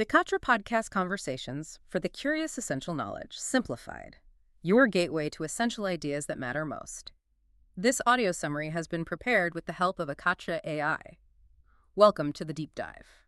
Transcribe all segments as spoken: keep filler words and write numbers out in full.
Vikatra Podcast Conversations for the Curious Essential Knowledge, Simplified. Your gateway to essential ideas that matter most. This audio summary has been prepared with the help of Akatra A I. Welcome to the deep dive.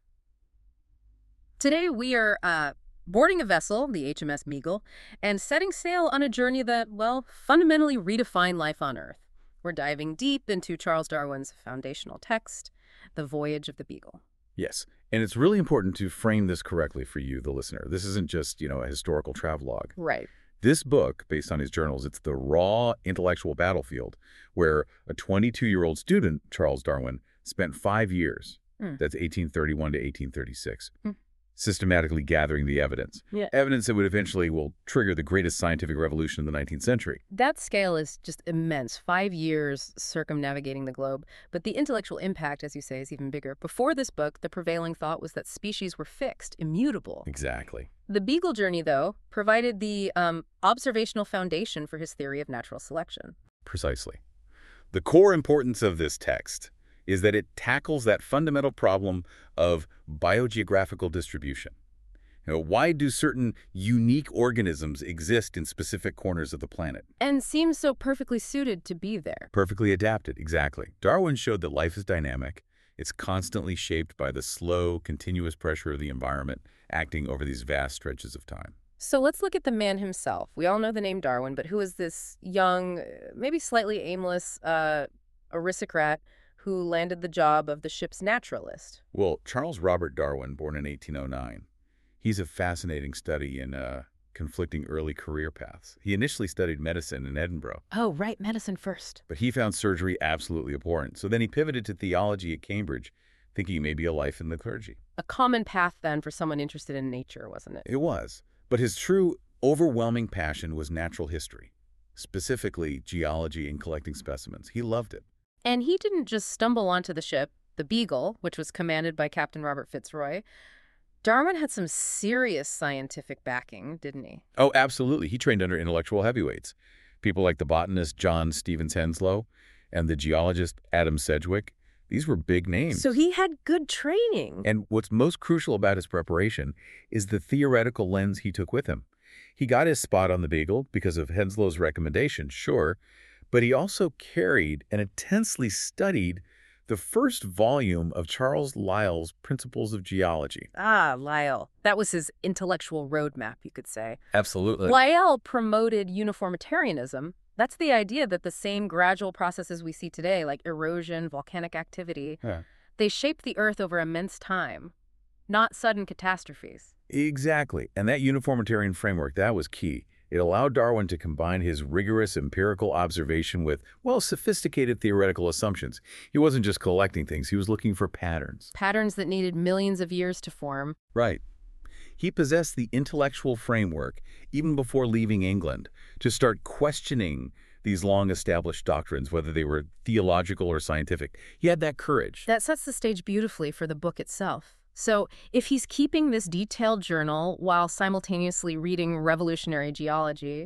Today we are uh, boarding a vessel, the H M S Beagle, and setting sail on a journey that, well, fundamentally redefined life on Earth. We're diving deep into Charles Darwin's foundational text, The Voyage of the Beagle. Yes, and it's really important to frame this correctly for you, the listener. This isn't just, you know, a historical travelogue. Right. This book, based on his journals, it's the raw intellectual battlefield where a twenty-two-year-old student, Charles Darwin, spent five years, Mm. that's eighteen thirty-one to eighteen thirty-six, Mm. systematically gathering the evidence. Yeah. Evidence that would eventually will trigger the greatest scientific revolution in the nineteenth century. That scale is just immense. Five years circumnavigating the globe. But the intellectual impact, as you say, is even bigger. Before this book, the prevailing thought was that species were fixed, immutable. Exactly. The Beagle journey, though, provided the um, observational foundation for his theory of natural selection. Precisely. The core importance of this text is that it tackles that fundamental problem of biogeographical distribution. You know, why do certain unique organisms exist in specific corners of the planet? And seems so perfectly suited to be there. Perfectly adapted, exactly. Darwin showed that life is dynamic. It's constantly shaped by the slow, continuous pressure of the environment acting over these vast stretches of time. So let's look at the man himself. We all know the name Darwin, but who is this young, uh, maybe slightly aimless uh, aristocrat who landed the job of the ship's naturalist? Well, Charles Robert Darwin, born in eighteen oh nine, he's a fascinating study in uh, conflicting early career paths. He initially studied medicine in Edinburgh, Oh, right, medicine first. but he found surgery absolutely abhorrent. So then he pivoted to theology at Cambridge, thinking maybe a life in the clergy. A common path, then, for someone interested in nature, wasn't it? It was. But his true, overwhelming passion was natural history, specifically geology and collecting specimens. He loved it. And he didn't just stumble onto the ship, the Beagle, which was commanded by Captain Robert Fitzroy. Darwin had some serious scientific backing, didn't he? Oh, absolutely. He trained under intellectual heavyweights. People like the botanist John Stevens Henslow and the geologist Adam Sedgwick. These were big names. So he had good training. And what's most crucial about his preparation is the theoretical lens he took with him. He got his spot on the Beagle because of Henslow's recommendation, sure, but he also carried and intensely studied the first volume of Charles Lyell's Principles of Geology. Ah, Lyell. That was his intellectual roadmap, you could say. Absolutely. Lyell promoted uniformitarianism. That's the idea that the same gradual processes we see today, like erosion, volcanic activity, Yeah. they shape the Earth over immense time, not sudden catastrophes. Exactly. And that uniformitarian framework, that was key. It allowed Darwin to combine his rigorous empirical observation with, well, sophisticated theoretical assumptions. He wasn't just collecting things, he was looking for patterns. Patterns that needed millions of years to form. Right. He possessed the intellectual framework, even before leaving England, to start questioning these long-established doctrines, whether they were theological or scientific. He had that courage. That sets the stage beautifully for the book itself. So if he's keeping this detailed journal while simultaneously reading revolutionary geology,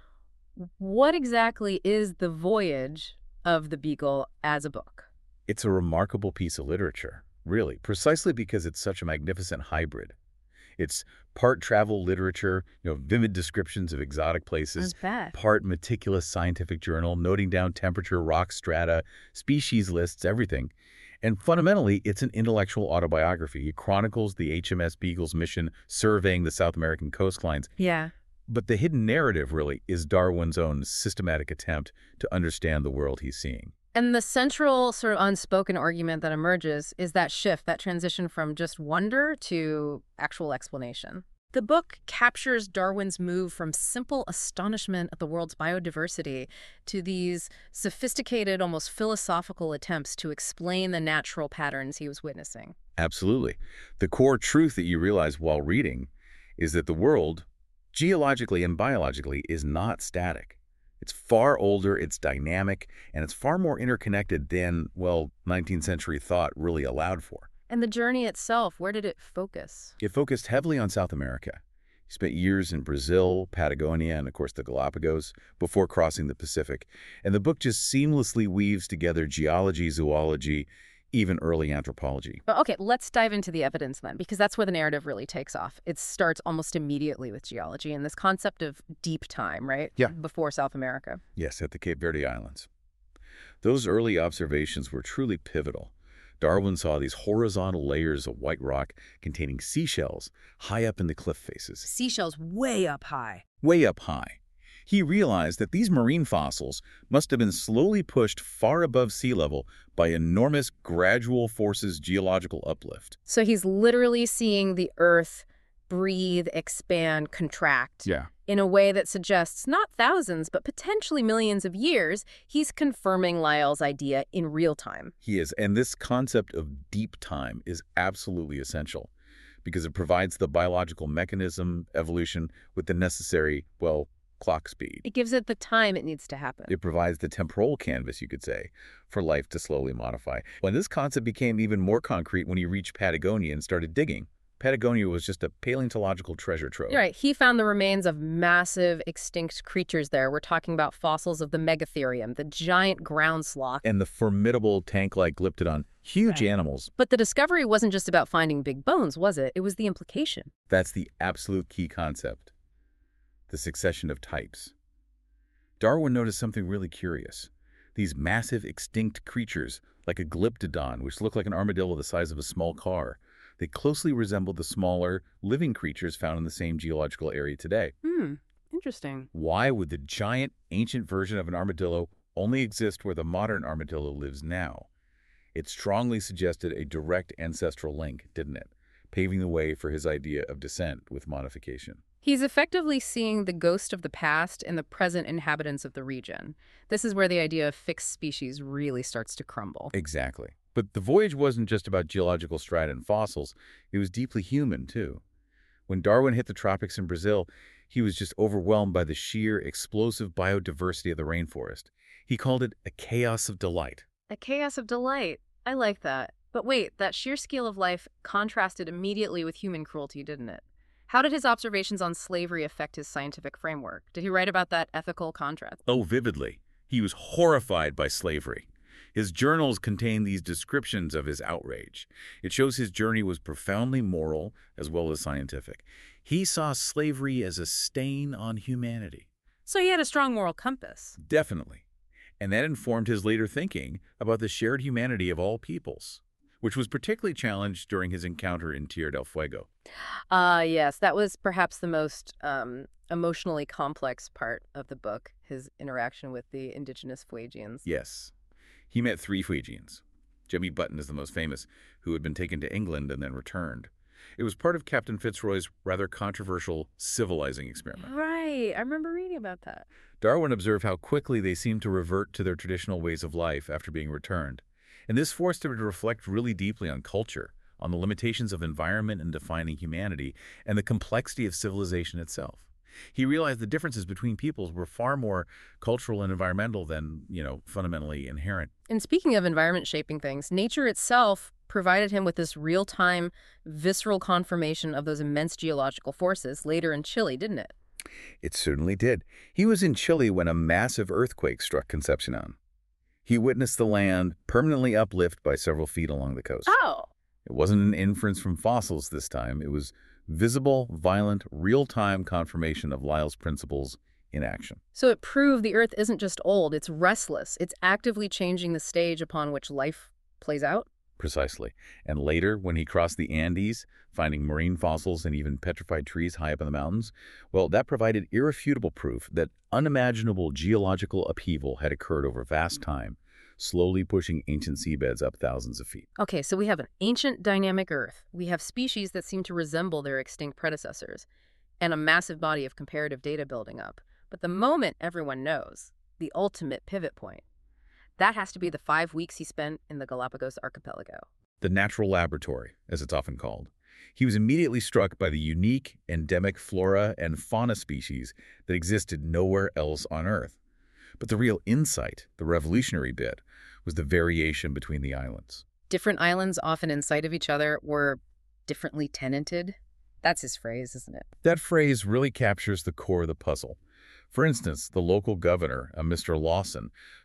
what exactly is The Voyage of the Beagle as a book? It's a remarkable piece of literature, really, precisely because it's such a magnificent hybrid. It's part travel literature, you know, vivid descriptions of exotic places, bet. part meticulous scientific journal, noting down temperature, rock strata, species lists, everything. And fundamentally, it's an intellectual autobiography. It chronicles the H M S Beagle's mission surveying the South American coastlines. Yeah. But the hidden narrative, really, is Darwin's own systematic attempt to understand the world he's seeing. And the central sort of unspoken argument that emerges is that shift, that transition from just wonder to actual explanation. The book captures Darwin's move from simple astonishment at the world's biodiversity to these sophisticated, almost philosophical attempts to explain the natural patterns he was witnessing. Absolutely. The core truth that you realize while reading is that the world, geologically and biologically, is not static. It's far older, it's dynamic, and it's far more interconnected than, well, nineteenth century thought really allowed for. And the journey itself, where did it focus? It focused heavily on South America. He spent years in Brazil, Patagonia, and of course the Galapagos before crossing the Pacific. And the book just seamlessly weaves together geology, zoology, even early anthropology. But okay, let's dive into the evidence then, because that's where the narrative really takes off. It starts almost immediately with geology and this concept of deep time, right? Yeah. Before South America. Yes, at the Cape Verde Islands. Those early observations were truly pivotal. Darwin saw these horizontal layers of white rock containing seashells high up in the cliff faces. Seashells way up high. Way up high. He realized that these marine fossils must have been slowly pushed far above sea level by enormous gradual forces geological uplift. So he's literally seeing the Earth breathe, expand, contract. Yeah. In a way that suggests not thousands, but potentially millions of years. He's confirming Lyell's idea in real time. He is, and this concept of deep time is absolutely essential because it provides the biological mechanism, evolution, with the necessary, well, clock speed. It gives it the time it needs to happen. It provides the temporal canvas, you could say, for life to slowly modify. When this concept became even more concrete when he reached Patagonia and started digging, Patagonia was just a paleontological treasure trove. You're right. He found the remains of massive extinct creatures there. We're talking about fossils of the Megatherium, the giant ground sloth. And the formidable tank-like Glyptodon, huge Right. animals. But the discovery wasn't just about finding big bones, was it? It was the implication. That's the absolute key concept. The succession of types. Darwin noticed something really curious. These massive extinct creatures, like a Glyptodon, which looked like an armadillo the size of a small car, they closely resembled the smaller, living creatures found in the same geological area today. Hmm. Interesting. Why would the giant, ancient version of an armadillo only exist where the modern armadillo lives now? It strongly suggested a direct ancestral link, didn't it? Paving the way for his idea of descent with modification. He's effectively seeing the ghost of the past in the present inhabitants of the region. This is where the idea of fixed species really starts to crumble. Exactly. But the voyage wasn't just about geological strata and fossils. It was deeply human, too. When Darwin hit the tropics in Brazil, he was just overwhelmed by the sheer, explosive biodiversity of the rainforest. He called it a chaos of delight. A chaos of delight. I like that. But wait, that sheer scale of life contrasted immediately with human cruelty, didn't it? How did his observations on slavery affect his scientific framework? Did he write about that ethical contrast? Oh, vividly. He was horrified by slavery. His journals contain these descriptions of his outrage. It shows his journey was profoundly moral as well as scientific. He saw slavery as a stain on humanity. So he had a strong moral compass. Definitely. And that informed his later thinking about the shared humanity of all peoples, which was particularly challenged during his encounter in Tierra del Fuego. Ah, uh, yes, that was perhaps the most um, emotionally complex part of the book, his interaction with the indigenous Fuegians. Yes. He met three Fuegians. Jemmy Button is the most famous, who had been taken to England and then returned. It was part of Captain Fitzroy's rather controversial civilizing experiment. Right. I remember reading about that. Darwin observed how quickly they seemed to revert to their traditional ways of life after being returned. And this forced him to reflect really deeply on culture, on the limitations of environment in defining humanity, and the complexity of civilization itself. He realized the differences between peoples were far more cultural and environmental than, you know, fundamentally inherent. And speaking of environment shaping things, nature itself provided him with this real-time, visceral confirmation of those immense geological forces later in Chile, didn't it? It certainly did. He was in Chile when a massive earthquake struck Concepcion. He witnessed the land permanently uplift by several feet along the coast. Oh. It wasn't an inference from fossils this time. It was visible, violent, real-time confirmation of Lyell's principles in action. So it proved the Earth isn't just old, it's restless. It's actively changing the stage upon which life plays out. Precisely. And later, when he crossed the Andes, finding marine fossils and even petrified trees high up in the mountains, well, that provided irrefutable proof that unimaginable geological upheaval had occurred over vast time, slowly pushing ancient seabeds up thousands of feet. Okay, so we have an ancient dynamic Earth. We have species that seem to resemble their extinct predecessors, and a massive body of comparative data building up. But the moment everyone knows, the ultimate pivot point, that has to be the five weeks he spent in the Galapagos archipelago. The natural laboratory, as it's often called. He was immediately struck by the unique, endemic flora and fauna species that existed nowhere else on Earth. But the real insight, the revolutionary bit, was the variation between the islands. Different islands, often in sight of each other, were differently tenanted. That's his phrase, isn't it? That phrase really captures the core of the puzzle. For instance, the local governor, a Mister Lawson,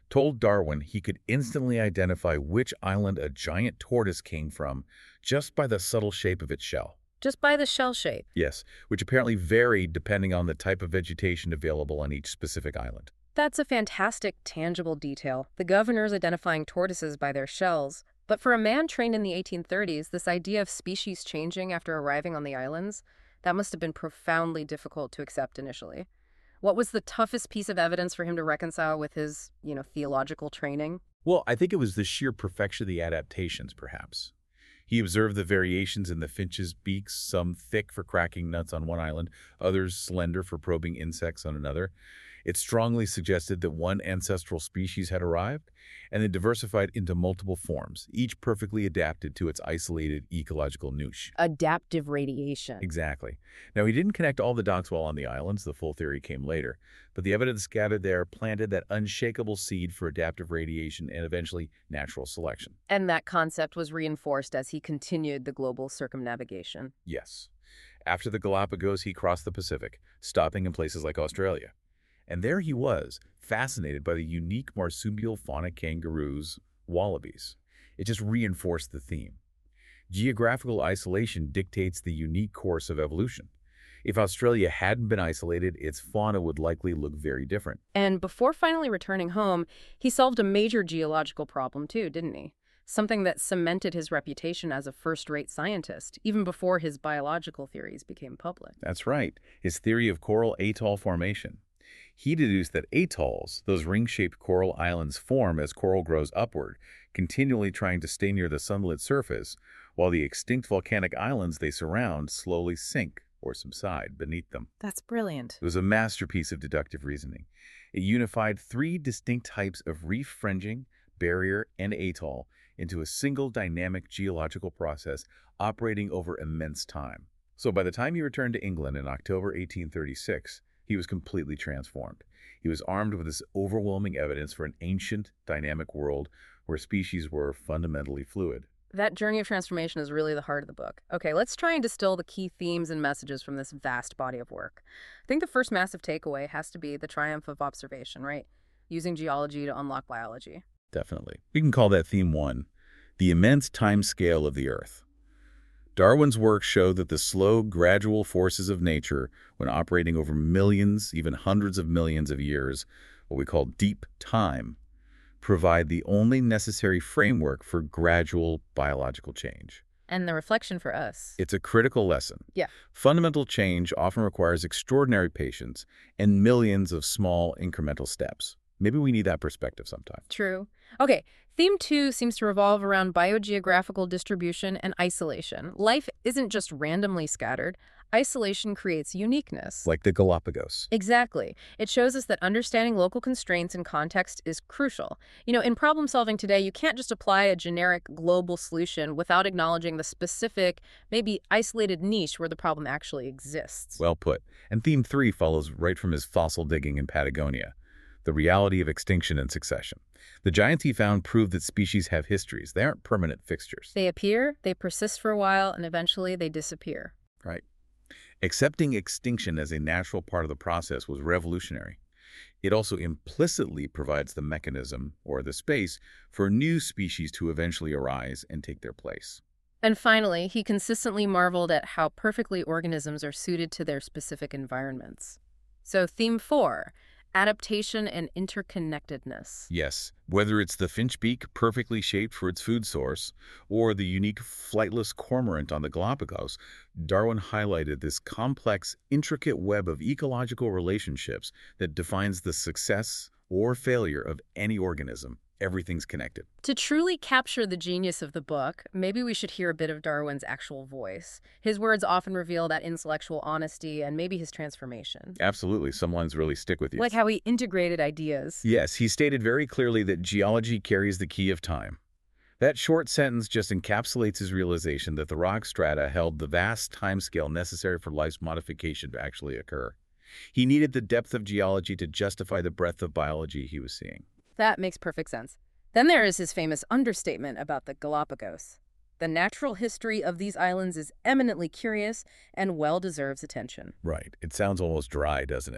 told Darwin he could instantly identify which island a giant tortoise came from just by the subtle shape of its shell. Just by the shell shape. Yes, which apparently varied depending on the type of vegetation available on each specific island. That's a fantastic, tangible detail. The governor's identifying tortoises by their shells. But for a man trained in the eighteen thirties, this idea of species changing after arriving on the islands, that must have been profoundly difficult to accept initially. What was the toughest piece of evidence for him to reconcile with his, you know, theological training? Well, I think it was the sheer perfection of the adaptations, perhaps. He observed the variations in the finch's beaks, some thick for cracking nuts on one island, others slender for probing insects on another. It strongly suggested that one ancestral species had arrived and then diversified into multiple forms, each perfectly adapted to its isolated ecological niche. Adaptive radiation. Exactly. Now, he didn't connect all the dots while on the islands. The full theory came later. But the evidence gathered there planted that unshakable seed for adaptive radiation and eventually natural selection. And that concept was reinforced as he continued the global circumnavigation. Yes. After the Galapagos, he crossed the Pacific, stopping in places like Australia. And there he was, fascinated by the unique marsupial fauna kangaroos, wallabies. It just reinforced the theme. Geographical isolation dictates the unique course of evolution. If Australia hadn't been isolated, its fauna would likely look very different. And before finally returning home, he solved a major geological problem too, didn't he? Something that cemented his reputation as a first-rate scientist, even before his biological theories became public. That's right, his theory of coral atoll formation. He deduced that atolls, those ring-shaped coral islands, form as coral grows upward, continually trying to stay near the sunlit surface, while the extinct volcanic islands they surround slowly sink or subside beneath them. That's brilliant. It was a masterpiece of deductive reasoning. It unified three distinct types of reef fringing, barrier, and atoll into a single dynamic geological process operating over immense time. So by the time he returned to England in October eighteen thirty-six, he was completely transformed. He was armed with this overwhelming evidence for an ancient, dynamic world where species were fundamentally fluid. That journey of transformation is really the heart of the book. Okay, let's try and distill the key themes and messages from this vast body of work. I think the first massive takeaway has to be the triumph of observation, right? Using geology to unlock biology. Definitely. We can call that theme one, the immense time scale of the Earth. Darwin's work showed that the slow, gradual forces of nature, when operating over millions, even hundreds of millions of years, what we call deep time, provide the only necessary framework for gradual biological change. And the reflection for us. It's a critical lesson. Yeah. Fundamental change often requires extraordinary patience and millions of small, incremental steps. Maybe we need that perspective sometime. True. Okay, theme two seems to revolve around biogeographical distribution and isolation. Life isn't just randomly scattered. Isolation creates uniqueness. Like the Galapagos. Exactly. It shows us that understanding local constraints and context is crucial. You know, in problem solving today, you can't just apply a generic global solution without acknowledging the specific, maybe isolated niche where the problem actually exists. Well put. And theme three follows right from his fossil digging in Patagonia. The reality of extinction and succession. The giants he found prove that species have histories. They aren't permanent fixtures. They appear, they persist for a while, and eventually they disappear. Right. Accepting extinction as a natural part of the process was revolutionary. It also implicitly provides the mechanism, or the space, for new species to eventually arise and take their place. And finally, he consistently marveled at how perfectly organisms are suited to their specific environments. So theme four, adaptation and interconnectedness. Yes, whether it's the finchbeak perfectly shaped for its food source or the unique flightless cormorant on the Galapagos, Darwin highlighted this complex, intricate web of ecological relationships that defines the success or failure of any organism. Everything's connected. To truly capture the genius of the book, maybe we should hear a bit of Darwin's actual voice. His words often reveal that intellectual honesty and maybe his transformation. Absolutely. Some lines really stick with you. Like how he integrated ideas. Yes, he stated very clearly that geology carries the key of time. That short sentence just encapsulates his realization that the rock strata held the vast timescale necessary for life's modification to actually occur. He needed the depth of geology to justify the breadth of biology he was seeing. That makes perfect sense. Then there is his famous understatement about the Galapagos. The natural history of these islands is eminently curious and well deserves attention. Right. It sounds almost dry, doesn't it?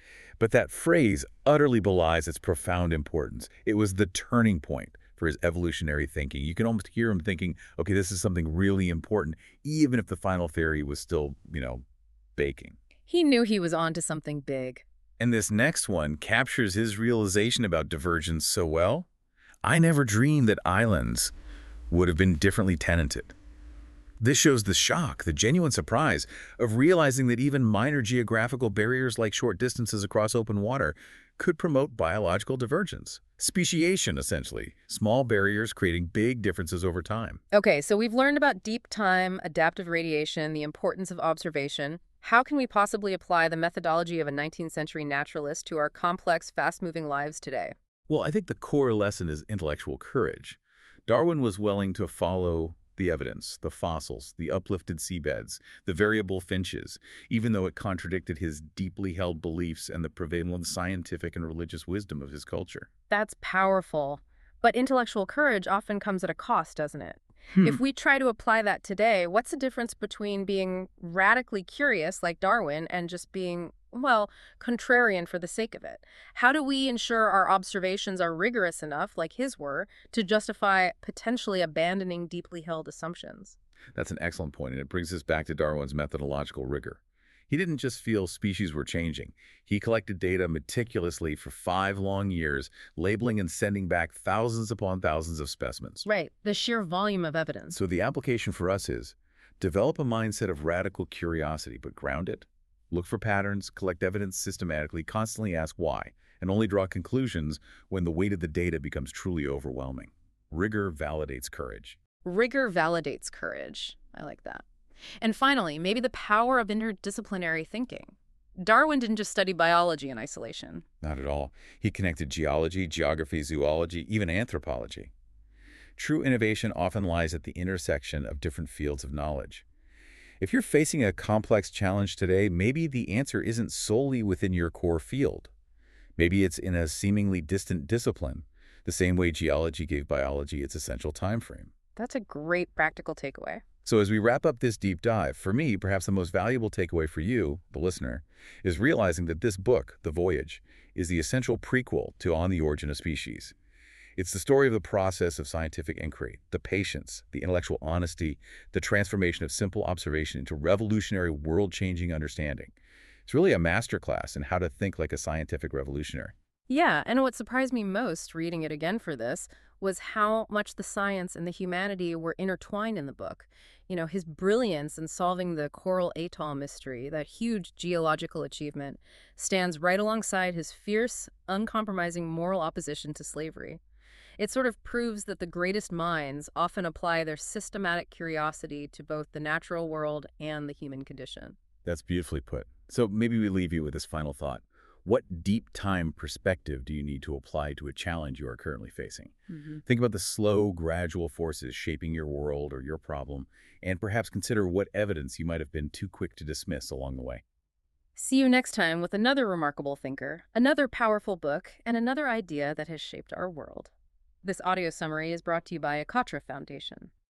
But that phrase utterly belies its profound importance. It was the turning point for his evolutionary thinking. You can almost hear him thinking, okay, this is something really important, even if the final theory was still, you know, baking. He knew he was onto something big. And this next one captures his realization about divergence so well. I never dreamed that islands would have been differently tenanted. This shows the shock, the genuine surprise of realizing that even minor geographical barriers like short distances across open water could promote biological divergence. Speciation, essentially. Small barriers creating big differences over time. Okay, so we've learned about deep time, adaptive radiation, the importance of observation. How can we possibly apply the methodology of a nineteenth century naturalist to our complex, fast-moving lives today? Well, I think the core lesson is intellectual courage. Darwin was willing to follow the evidence, the fossils, the uplifted seabeds, the variable finches, even though it contradicted his deeply held beliefs and the prevalent scientific and religious wisdom of his culture. That's powerful. But intellectual courage often comes at a cost, doesn't it? Hmm. If we try to apply that today, what's the difference between being radically curious like Darwin and just being, well, contrarian for the sake of it? How do we ensure our observations are rigorous enough, like his were, to justify potentially abandoning deeply held assumptions? That's an excellent point, and it brings us back to Darwin's methodological rigor. He didn't just feel species were changing. He collected data meticulously for five long years, labeling and sending back thousands upon thousands of specimens. Right, the sheer volume of evidence. So the application for us is develop a mindset of radical curiosity, but ground it. Look for patterns, collect evidence systematically, constantly ask why, and only draw conclusions when the weight of the data becomes truly overwhelming. Rigor validates courage. Rigor validates courage. I like that. And finally, maybe the power of interdisciplinary thinking. Darwin didn't just study biology in isolation. Not at all. He connected geology, geography, zoology, even anthropology. True innovation often lies at the intersection of different fields of knowledge. If you're facing a complex challenge today, maybe the answer isn't solely within your core field. Maybe it's in a seemingly distant discipline, the same way geology gave biology its essential time frame. That's a great practical takeaway. So as we wrap up this deep dive, for me, perhaps the most valuable takeaway for you, the listener, is realizing that this book, The Voyage, is the essential prequel to On the Origin of Species. It's the story of the process of scientific inquiry, the patience, the intellectual honesty, the transformation of simple observation into revolutionary world-changing understanding. It's really a masterclass in how to think like a scientific revolutionary. Yeah, and what surprised me most reading it again for this was how much the science and the humanity were intertwined in the book. You know, his brilliance in solving the Coral Atoll mystery, that huge geological achievement, stands right alongside his fierce, uncompromising moral opposition to slavery. It sort of proves that the greatest minds often apply their systematic curiosity to both the natural world and the human condition. That's beautifully put. So maybe we leave you with this final thought. What deep time perspective do you need to apply to a challenge you are currently facing? Mm-hmm. Think about the slow, gradual forces shaping your world or your problem, and perhaps consider what evidence you might have been too quick to dismiss along the way. See you next time with another remarkable thinker, another powerful book, and another idea that has shaped our world. This audio summary is brought to you by Akatra Foundation.